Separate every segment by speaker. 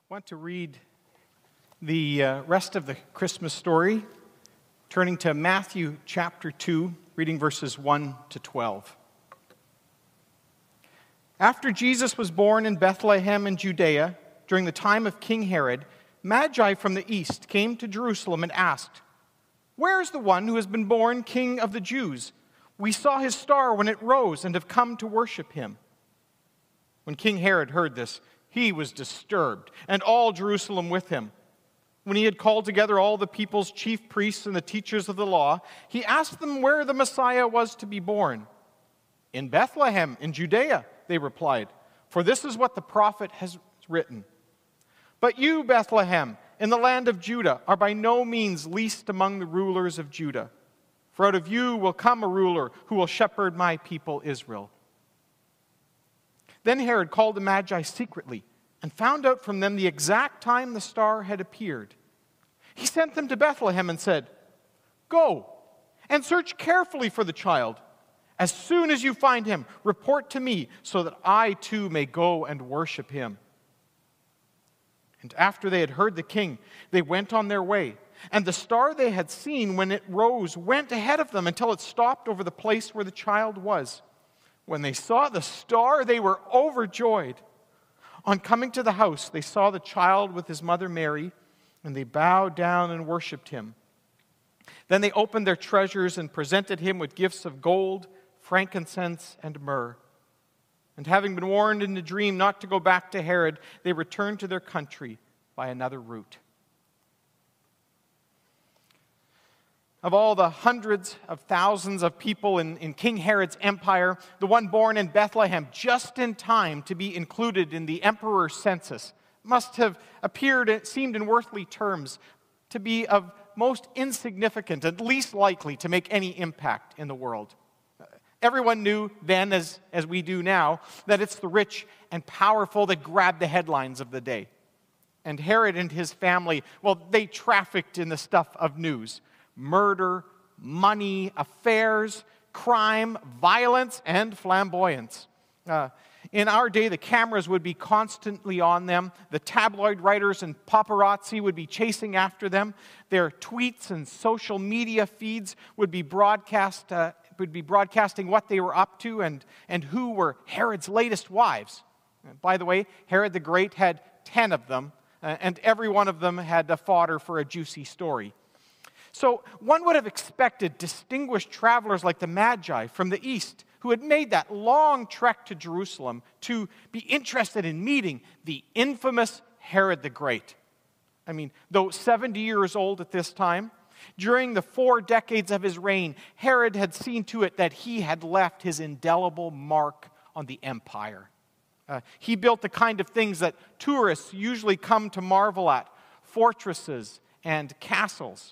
Speaker 1: I want to read the rest of the Christmas story, turning to Matthew chapter 2, reading verses 1 to 12. After Jesus was born in Bethlehem in Judea, during the time of King Herod, Magi from the east came to Jerusalem and asked, "Where is the one who has been born King of the Jews? We saw his star when it rose and have come to worship him." When King Herod heard this, he was disturbed, and all Jerusalem with him. When he had called together all the people's chief priests and the teachers of the law, he asked them where the Messiah was to be born. "In Bethlehem, in Judea," they replied, "for this is what the prophet has written. But you, Bethlehem, in the land of Judah, are by no means least among the rulers of Judah. For out of you will come a ruler who will shepherd my people Israel." Then Herod called the Magi secretly and found out from them the exact time the star had appeared. He sent them to Bethlehem and said, "Go and search carefully for the child. As soon as you find him, report to me so that I too may go and worship him." And after they had heard the king, they went on their way. And the star they had seen when it rose went ahead of them until it stopped over the place where the child was. When they saw the star, they were overjoyed. On coming to the house, they saw the child with his mother Mary, and they bowed down and worshipped him. Then they opened their treasures and presented him with gifts of gold, frankincense, and myrrh. And having been warned in a dream not to go back to Herod, they returned to their country by another route. Of all the hundreds of thousands of people in King Herod's empire, the one born in Bethlehem just in time to be included in the emperor's census must have appeared, it seemed in worldly terms, to be of most insignificant and least likely to make any impact in the world. Everyone knew then, as we do now, that it's the rich and powerful that grab the headlines of the day. And Herod and his family, well, they trafficked in the stuff of news. Murder, money, affairs, crime, violence, and flamboyance. In our day, the cameras would be constantly on them. The tabloid writers and paparazzi would be chasing after them. Their tweets and social media feeds would be broadcasting what they were up to and who were Herod's latest wives. By the way, Herod the Great had 10 of them, and every one of them had a fodder for a juicy story. So one would have expected distinguished travelers like the Magi from the east, who had made that long trek to Jerusalem, to be interested in meeting the infamous Herod the Great. I mean, though 70 years old at this time, during the 4 decades of his reign, Herod had seen to it that he had left his indelible mark on the empire. He built the kind of things that tourists usually come to marvel at: fortresses and castles.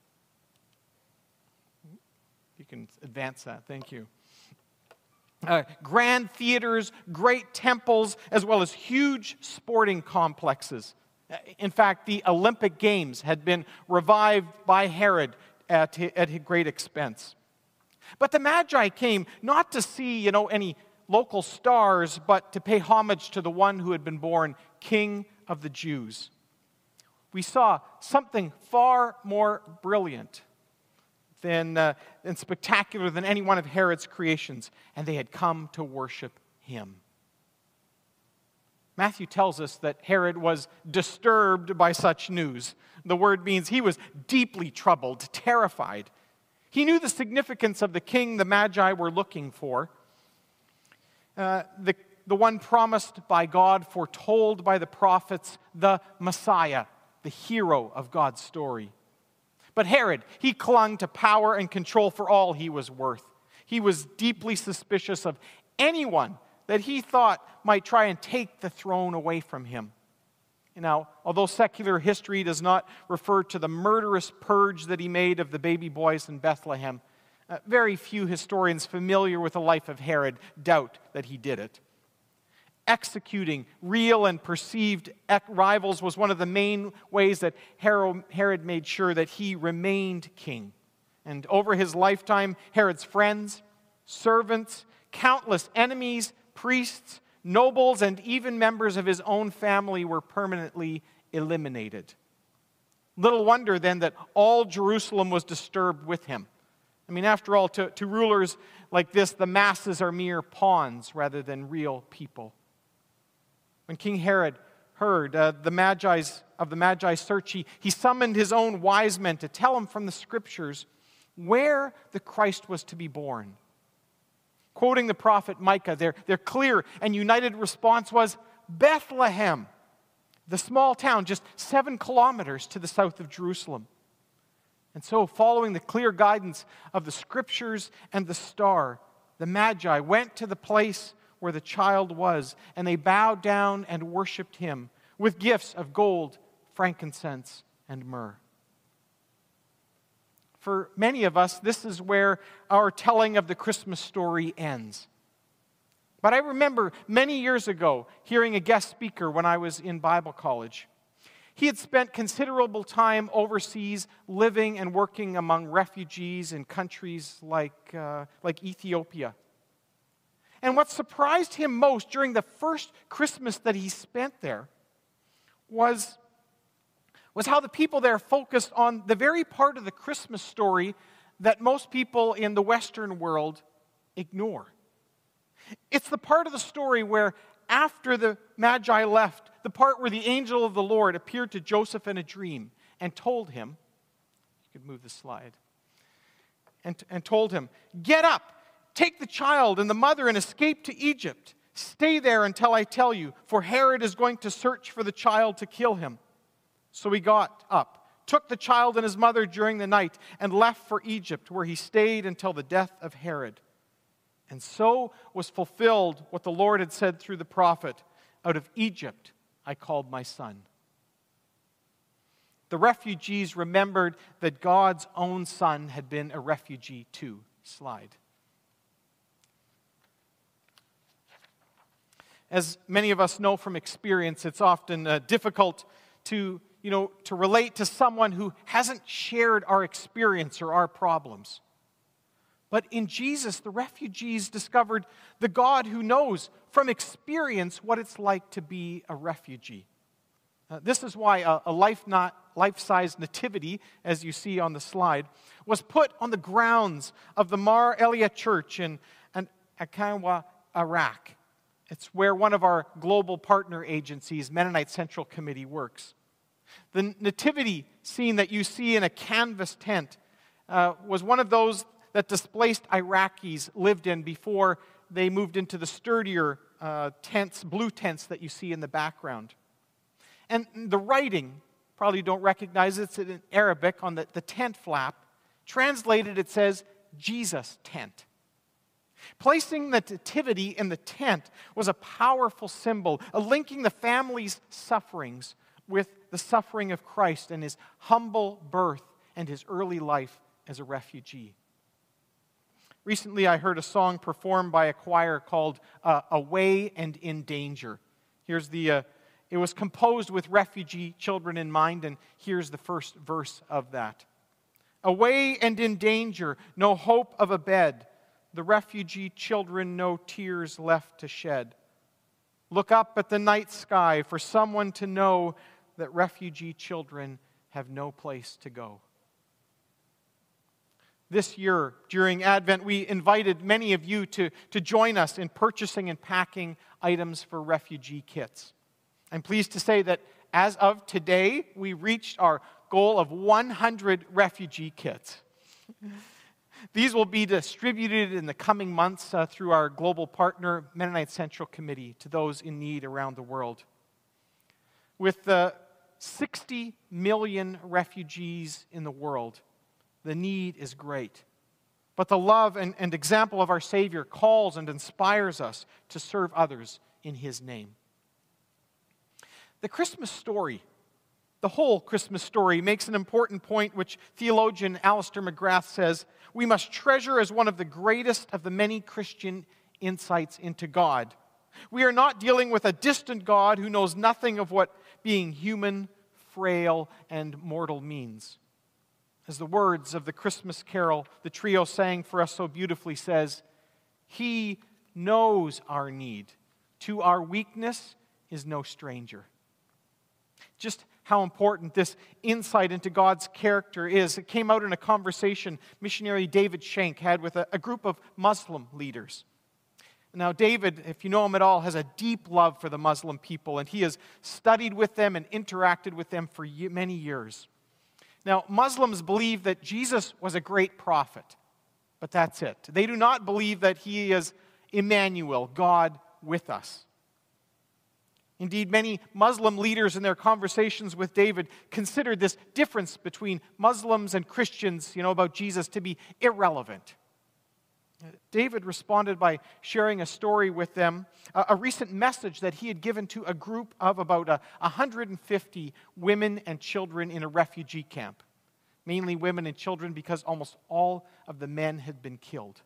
Speaker 1: You can advance that, thank you. Grand theaters, great temples, as well as huge sporting complexes. In fact, the Olympic Games had been revived by Herod at great expense. But the Magi came not to see, any local stars, but to pay homage to the one who had been born King of the Jews. We saw something far more brilliant and spectacular than any one of Herod's creations, and they had come to worship him. Matthew tells us that Herod was disturbed by such news. The word means he was deeply troubled, terrified. He knew the significance of the king the Magi were looking for, the one promised by God, foretold by the prophets, the Messiah, the hero of God's story. But Herod, he clung to power and control for all he was worth. He was deeply suspicious of anyone that he thought might try and take the throne away from him. Now, although secular history does not refer to the murderous purge that he made of the baby boys in Bethlehem, very few historians familiar with the life of Herod doubt that he did it. Executing real and perceived rivals was one of the main ways that Herod made sure that he remained king. And over his lifetime, Herod's friends, servants, countless enemies, priests, Nobles and even members of his own family were permanently eliminated. Little wonder then that all Jerusalem was disturbed with him. I mean, after all, to rulers like this, the masses are mere pawns rather than real people. When King Herod heard the Magi's search, he summoned his own wise men to tell him from the Scriptures where the Christ was to be born. Quoting the prophet Micah, their clear and united response was, Bethlehem, the small town just 7 kilometers to the south of Jerusalem. And so, following the clear guidance of the Scriptures and the star, the Magi went to the place where the child was, and they bowed down and worshiped him with gifts of gold, frankincense, and myrrh. For many of us, this is where our telling of the Christmas story ends. But I remember many years ago hearing a guest speaker when I was in Bible college. He had spent considerable time overseas living and working among refugees in countries like Ethiopia. And what surprised him most during the first Christmas that he spent there was how the people there focused on the very part of the Christmas story that most people in the Western world ignore. It's the part of the story where, after the Magi left, the part where the angel of the Lord appeared to Joseph in a dream and told him, you could move the slide, and told him, get up, take the child and the mother and escape to Egypt. Stay there until I tell you, for Herod is going to search for the child to kill him. So he got up, took the child and his mother during the night, and left for Egypt, where he stayed until the death of Herod. And so was fulfilled what the Lord had said through the prophet, out of Egypt I called my son. The refugees remembered that God's own son had been a refugee too. Slide. As many of us know from experience, it's often difficult to relate to someone who hasn't shared our experience or our problems. But in Jesus, the refugees discovered the God who knows from experience what it's like to be a refugee. This is why a life-size nativity, as you see on the slide, was put on the grounds of the Mar Elia Church in Akanwa, Iraq. It's where one of our global partner agencies, Mennonite Central Committee, works. The nativity scene that you see in a canvas tent was one of those that displaced Iraqis lived in before they moved into the sturdier tents, blue tents that you see in the background. And the writing, probably don't recognize it, it's in Arabic on the tent flap. Translated, it says, Jesus tent. Placing the nativity in the tent was a powerful symbol, linking the family's sufferings with the suffering of Christ and his humble birth and his early life as a refugee. Recently, I heard a song performed by a choir called Away and in Danger. It was composed with refugee children in mind, and here's the first verse of that. Away and in danger, no hope of a bed, the refugee children no tears left to shed. Look up at the night sky for someone to know that refugee children have no place to go. This year, during Advent, we invited many of you to join us in purchasing and packing items for refugee kits. I'm pleased to say that as of today, we reached our goal of 100 refugee kits. These will be distributed in the coming months through our global partner, Mennonite Central Committee, to those in need around the world. With 60 million refugees in the world, the need is great. But the love and example of our Savior calls and inspires us to serve others in His name. The Christmas story, the whole Christmas story, makes an important point which theologian Alistair McGrath says we must treasure as one of the greatest of the many Christian insights into God. We are not dealing with a distant God who knows nothing of what being human, frail, and mortal means. As the words of the Christmas carol the trio sang for us so beautifully says, He knows our need to our weakness is no stranger. Just how important this insight into God's character is. It came out in a conversation missionary David Shank had with a group of Muslim leaders. Now, David, if you know him at all, has a deep love for the Muslim people, and he has studied with them and interacted with them for many years. Now, Muslims believe that Jesus was a great prophet, but that's it. They do not believe that he is Emmanuel, God with us. Indeed, many Muslim leaders in their conversations with David considered this difference between Muslims and Christians, about Jesus to be irrelevant. David responded by sharing a story with them, a recent message that he had given to a group of about 150 women and children in a refugee camp. Mainly women and children because almost all of the men had been killed.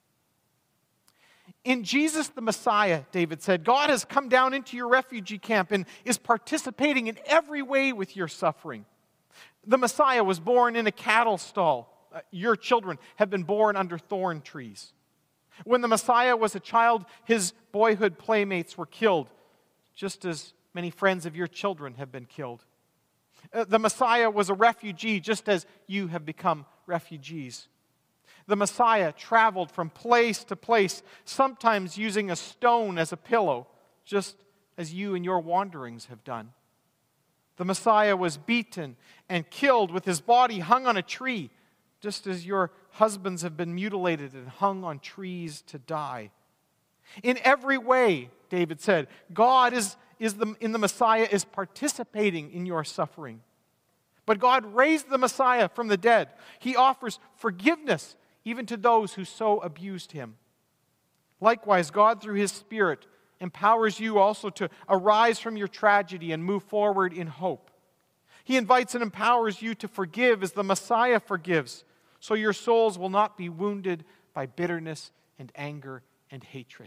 Speaker 1: In Jesus the Messiah, David said, God has come down into your refugee camp and is participating in every way with your suffering. The Messiah was born in a cattle stall. Your children have been born under thorn trees. When the Messiah was a child, his boyhood playmates were killed, just as many friends of your children have been killed. The Messiah was a refugee, just as you have become refugees. The Messiah traveled from place to place, sometimes using a stone as a pillow, just as you in your wanderings have done. The Messiah was beaten and killed with his body hung on a tree, just as your husbands have been mutilated and hung on trees to die. In every way, David said, God in the Messiah is participating in your suffering. But God raised the Messiah from the dead. He offers forgiveness even to those who so abused him. Likewise, God, through his Spirit, empowers you also to arise from your tragedy and move forward in hope. He invites and empowers you to forgive as the Messiah forgives, so your souls will not be wounded by bitterness and anger and hatred.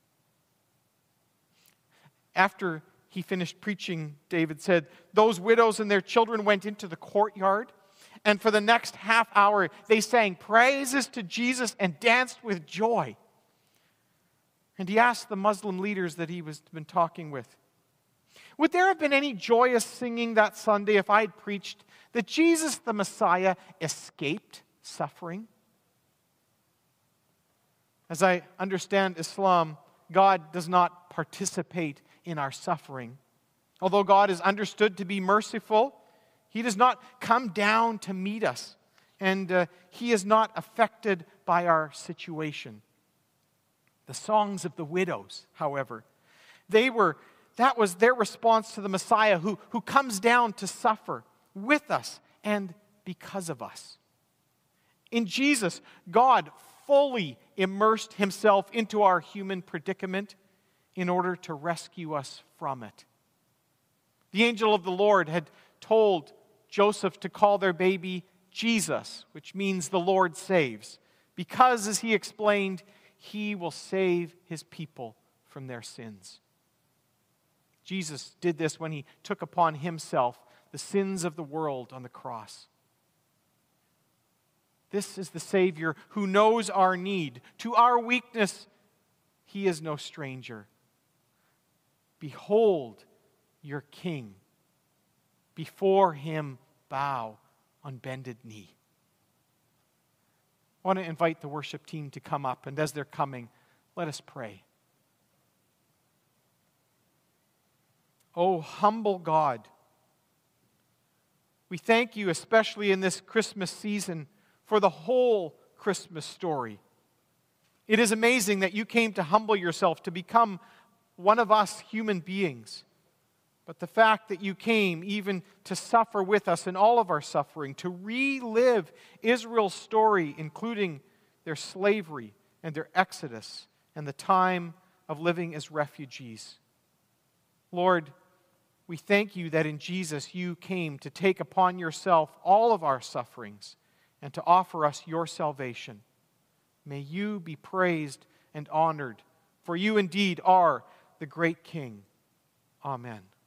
Speaker 1: After he finished preaching, David said, those widows and their children went into the courtyard, and for the next half hour they sang praises to Jesus and danced with joy. And he asked the Muslim leaders that he was been talking with, would there have been any joyous singing that Sunday if I had preached that Jesus the Messiah escaped suffering? As I understand Islam, God does not participate in our suffering. Although God is understood to be merciful, he does not come down to meet us, and he is not affected by our situation. The songs of the widows, however, that was their response to the Messiah who comes down to suffer with us and because of us. In Jesus, God fully immersed himself into our human predicament in order to rescue us from it. The angel of the Lord had told Joseph to call their baby Jesus, which means the Lord saves, because, as he explained, he will save his people from their sins. Jesus did this when he took upon himself the sins of the world on the cross. This is the Savior who knows our need. To our weakness, he is no stranger. Behold your King. Before him bow on bended knee. I want to invite the worship team to come up, and as they're coming, let us pray. Oh, humble God, we thank you, especially in this Christmas season, for the whole Christmas story. It is amazing that you came to humble yourself, to become one of us human beings. But the fact that you came even to suffer with us in all of our suffering, to relive Israel's story, including their slavery and their exodus and the time of living as refugees. Lord, we thank you that in Jesus you came to take upon yourself all of our sufferings and to offer us your salvation. May you be praised and honored, for you indeed are the great King. Amen.